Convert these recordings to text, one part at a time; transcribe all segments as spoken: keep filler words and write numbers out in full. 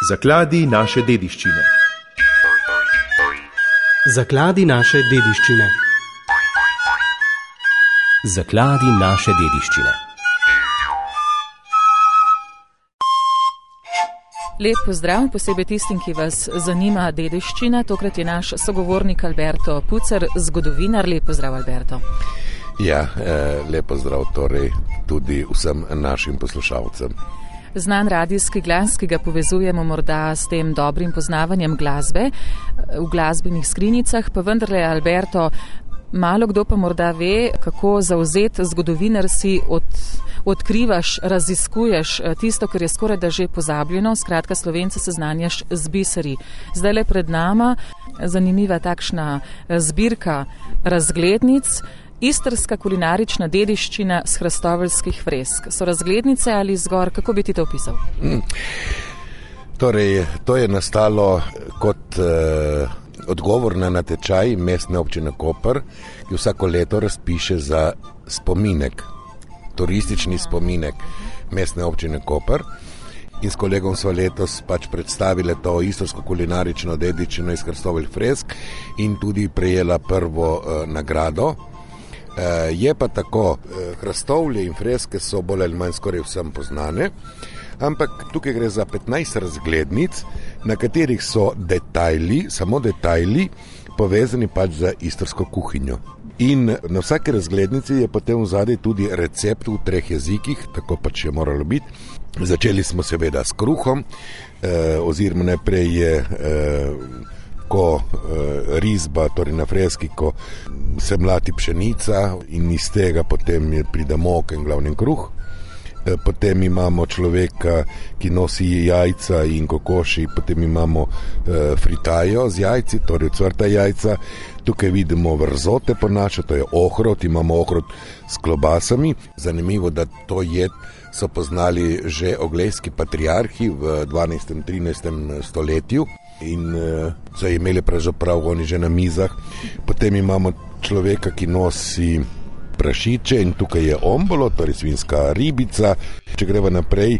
Zakladi naše dediščine. Zakladi naše dediščine. Zakladi naše dediščine. Lep pozdrav, posebej tistim, ki vas zanima dediščina. Tokrat je naš sogovornik Alberto Pucer, zgodovinar. Lep pozdrav, Alberto. Ja, lep pozdrav torej tudi vsem našim poslušalcem. Znan radijski glas, ki ga povezujemo morda s tem dobrim poznavanjem glasbe v glasbenih skrinjicah, pa vendarle, Alberto, malo kdo pa morda ve, kako zauzet zgodovinar si, od, odkrivaš, raziskuješ tisto, kar je skoraj da že pozabljeno, skratka Slovence seznanjaš z biseri. Zdaj le pred nama zanimiva takšna zbirka razglednic, istrska kulinarična dediščina s hrastoveljskih fresk. So razglednice ali zgor, kako bi ti to opisal? Hmm. Torej, to je nastalo kot eh, odgovor na natečaj Mestne občine Koper, ki vsako leto razpiše za spominek, turistični spominek Mestne občine Koper. In s kolegom sva letos pač predstavile to istrsko kulinarično dediščino iz hrastovelj fresk in tudi prejela prvo eh, nagrado. Uh, je pa tako, uh, hrastovlje in freske so bolj ali manj skoraj vsem poznane, ampak tukaj gre za petnajst razglednic, na katerih so detajli, samo detajli, povezani pač za istrsko kuhinjo. In na vsaki razglednici je potem vzadej tudi recept v treh jezikih, tako pač je moralo biti. Začeli smo seveda s kruhom, uh, oziroma najprej je uh, ko uh, risba, torej na freski, ko se mlati pšenica in iz tega potem je pride moka in glavnem kruh. E, potem imamo človeka, ki nosi jajca in kokoši, potem imamo e, fritajo z jajci, torej cvrta jajca. Tukaj vidimo vrzote po naše, to je ohrot, imamo ohrot s klobasami. Zanimivo, da to jed so poznali že oglejski patriarhi v dvanajstem trinajstem stoletju in e, so imeli pravzaprav oni že na mizah. Potem imamo človeka, ki nosi prašiče in tukaj je ombolo, torej svinjska ribica. Če greva naprej,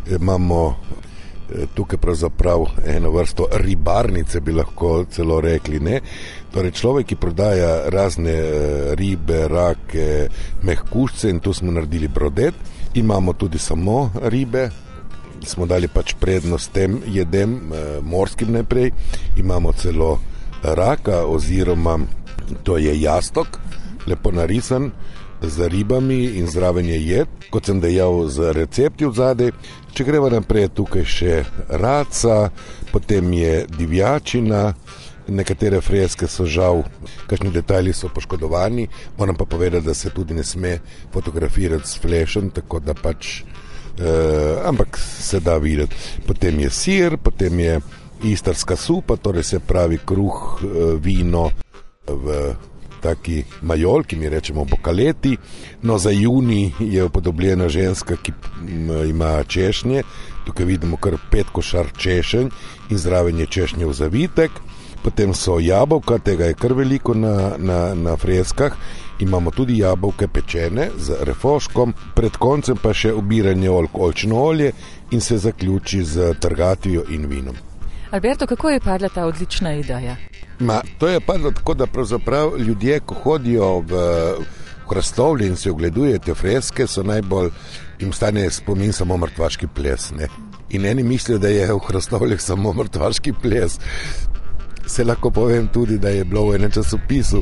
imamo tukaj pravzaprav eno vrsto ribarnice, bi lahko celo rekli, ne? Torej človek, ki prodaja razne ribe, rake, mehkužce in tu smo naredili brodet. Imamo tudi samo ribe, smo dali pač prednost tem jedem, morskim najprej. Imamo celo raka oziroma to je jastok, lepo narisan z ribami in zraven je jed, kot sem dejal, z recepti vzadej. Če greva naprej, tukaj še raca, potem je divjačina, nekatere freske so žal, kakšni detajli so poškodovani, moram pa povedati, da se tudi ne sme fotografirati s flešem, tako da pač, eh, ampak se da videti. Potem je sir, potem je istrska supa, torej se pravi kruh, vino v taki majol, ki mi rečemo bokaleti. No, za junij je upodobljena ženska, ki ima češnje. Tukaj vidimo kar pet košar češenj in zraven je češnjev zavitek. Potem so jabolka, tega je kar veliko na, na, na freskah. Imamo tudi jabolke pečene z refoškom, pred koncem pa še obiranje oljčno olje in se zaključi z trgatvijo in vinom. Alberto, kako je padla ta odlična ideja? Ma, to je padlo tako, da pravzaprav ljudje, ko hodijo v hrastovlje in se ogledujejo te freske, so najbolj, jim stane spomin samo mrtvaški ples, ne? In eni mislijo, da je v hrastovljah samo mrtvaški ples. Se lahko povem tudi, da je bilo v enem časopisu,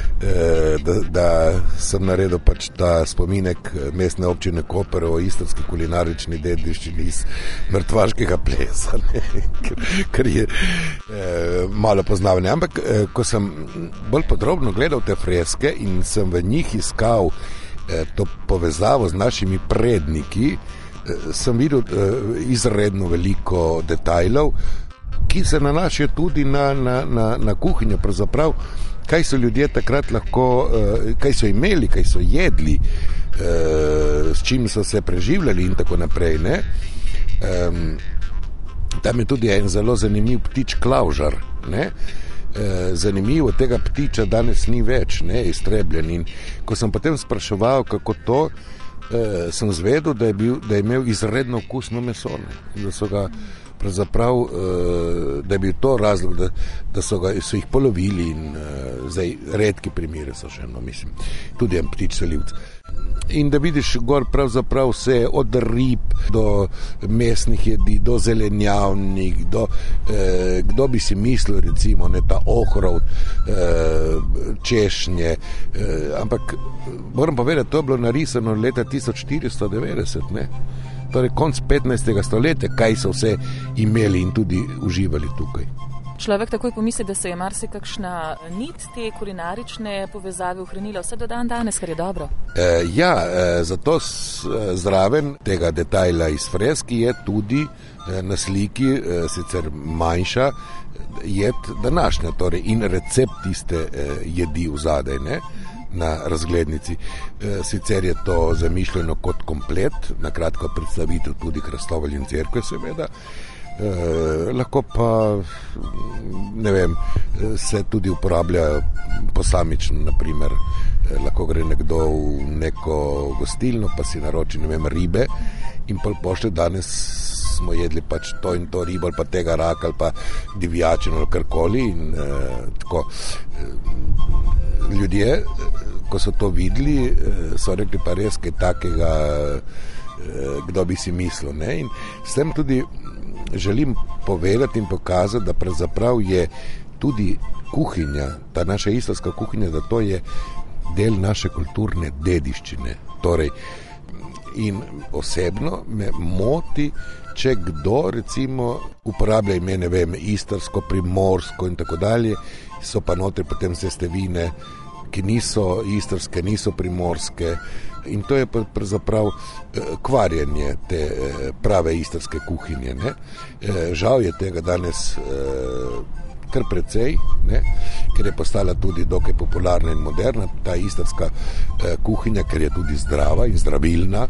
da, da sem naredil pač ta spominek Mestne občine Koper o istrski kulinarični dediščini iz mrtvaškega plesa, ne? Ker, ker je eh, malo poznavanje. Ampak eh, ko sem bolj podrobno gledal te freske in sem v njih iskal eh, to povezavo z našimi predniki, eh, sem videl eh, izredno veliko detajlov, ki se nanašajo tudi na, na, na, na kuhinjo, pravzaprav, kaj so ljudje takrat lahko, kaj so imeli, kaj so jedli, s čim so se preživljali in tako naprej, ne. Tam je tudi en zelo zanimiv ptič klavžar, ne. Zanimivo, tega ptiča danes ni več, ne, iztrebljen. In ko sem potem spraševal, kako to, sem zvedel, da je, bil, da je imel izredno okusno meso, ne, da so ga pravzaprav, da je bil to razlog, da, da so, ga, so jih polovili in zdaj redki primere so še, no, mislim, tudi en ptič selivc. In da vidiš gor pravzaprav vse od rib do mesnih jedi, do zelenjavnih, do eh, kdo bi si mislil, recimo, ne, ta ohrovt, eh, češnje, eh, ampak moram povedati, to je bilo narisano leta tisoč štiristo devetdeset, ne? Torej konc petnajstega stoletja, kaj so vse imeli in tudi uživali tukaj. Človek takoj pomisli, da se je marsikakšna nit te kulinarične povezave ohranila vse do dan danes, kar je dobro. E, ja, e, zato s, zraven tega detajla iz freski je tudi e, na sliki, e, sicer manjša, jed današnja, torej in recept tiste e, jedi vzadej, ne, na razglednici. E, sicer je to zamišljeno kot komplet, na kratko predstavitev tudi Hrastovolj in cerkve, seveda. Eh, lahko pa, ne vem, se tudi uporablja posamično, naprimer, eh, lahko gre nekdo v neko gostilno, pa si naroči, ne vem, ribe in pa pošle, danes smo jedli pač to in to ribo ali pa tega raka ali pa divjačino ali karkoli in eh, tako. Ljudje, ko so to videli, eh, so rekli pa res kaj takega, eh, kdo bi si mislil, ne, in s tem tudi želim povedati in pokazati, da pravzaprav je tudi kuhinja, ta naša islamska kuhinja, da to je del naše kulturne dediščine. Torej, in osebno me moti, če kdo recimo uporablja ime, ne vem, istrsko, primorsko in tako dalje, so pa notri potem sestavine, ki niso istrske, niso primorske, in to je pravzaprav kvarjenje te prave istrske kuhinje, ne. Žal je tega danes kar precej, ne, ker je postala tudi dokaj popularna in moderna ta istrska kuhinja, ker je tudi zdrava in zdravilna,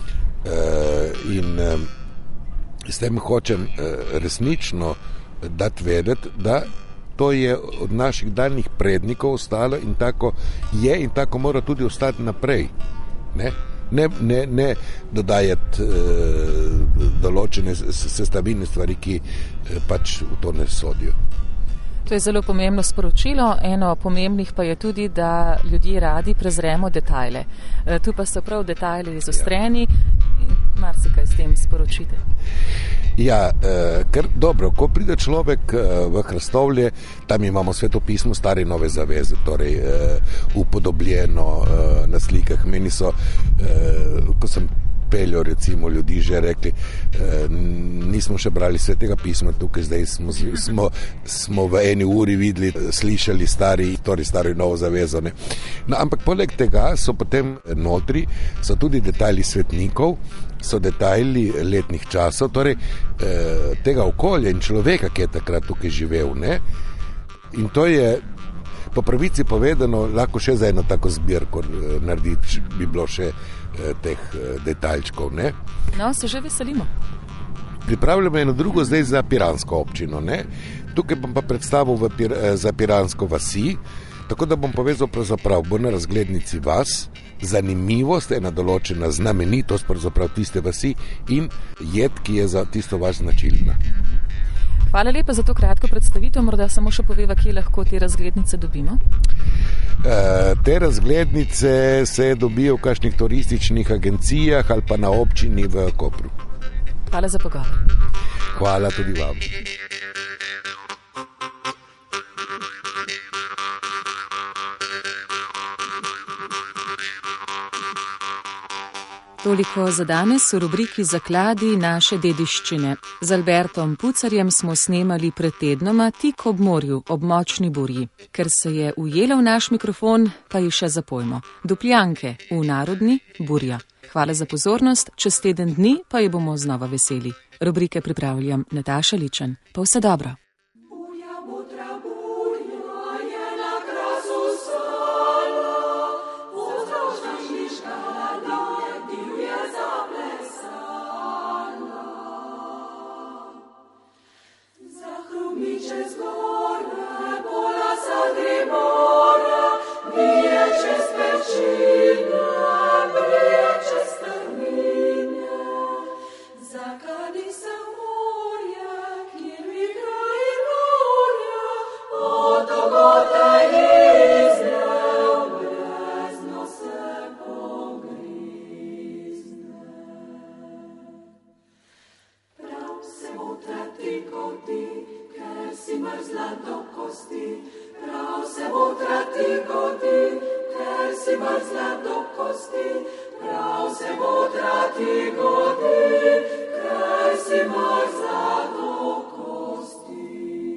in s tem hočem resnično dati vedeti, da to je od naših daljnih prednikov ostalo in tako je in tako mora tudi ostati naprej. Ne, ne, ne, ne dodajati eh, določene sestavine stvari, ki eh, pač v to ne sodijo. To je zelo pomembno sporočilo. Eno pomembnih pa je tudi, da ljudje radi prezremo detajle. E, tu pa so prav detajli izostreni in marsikaj s tem sporočite. Ja, eh, ker dobro, ko pride človek eh, v Hrastovlje, tam imamo svetopismo Stare nove zaveze, torej eh, upodobljeno eh, na slikah. Meni so, eh, ko sem peljo, recimo, ljudi že rekli, eh, nismo še brali svetega pisma tukaj, zdaj smo, smo, smo v eni uri videli, slišali stari, torej Staro novo zavezo, ne. No, ampak poleg tega so potem notri, so tudi detajli svetnikov, so detajli letnih časov, torej eh, tega okolja in človeka, ki je takrat tukaj živel, ne. In to je po pravici povedano lahko še za eno tako zbirko narediti, bi bilo še eh, teh eh, detaljčkov, ne. No, se že veselimo. Pripravljamo eno drugo zdaj za Piransko občino, ne. Tukaj bom pa predstavil v Pir, eh, za Piransko vasi, tako da bom povezal pravzaprav bo na razglednici vas, zanimivost, ena določena znamenitost pravzaprav tiste vasi in jed, ki je za tisto vas značilna. Hvala lepa za to kratko predstavitev, morda samo še poveva, kje lahko te razglednice dobimo. E, te razglednice se dobijo v kakšnih turističnih agencijah ali pa na občini v Kopru. Hvala za pogovor. Hvala tudi vam. Toliko za danes v rubriki Zakladi naše dediščine. Z Albertom Pucarjem smo snemali pred tednoma tik ob morju, ob močni burji. Ker se je ujela v naš mikrofon, pa ji še zapojmo. Dupljanke v narodni burja. Hvala za pozornost, čez teden dni pa ji bomo znova veseli. Rubrike pripravljam Nataša Ličen. Pa vse dobro. Zakadi se morje do kosti, prav se botra ti godi, ker si mrzla do kosti, prav se botra ti godi, ker si mrzla do kosti.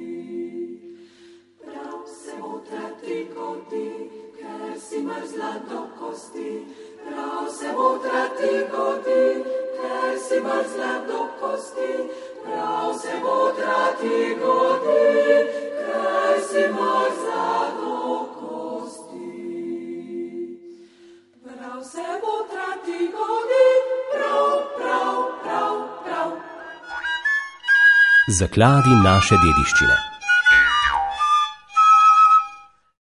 Prav se botra ti godi, ker si mrzla do kosti, prav se botra ti godi, ker si mrzla do kosti, prav se botra ti godi, ker si mrzla do kosti. Prav se botra ti godi, prav, prav, prav, prav. Zakladi naše dediščine.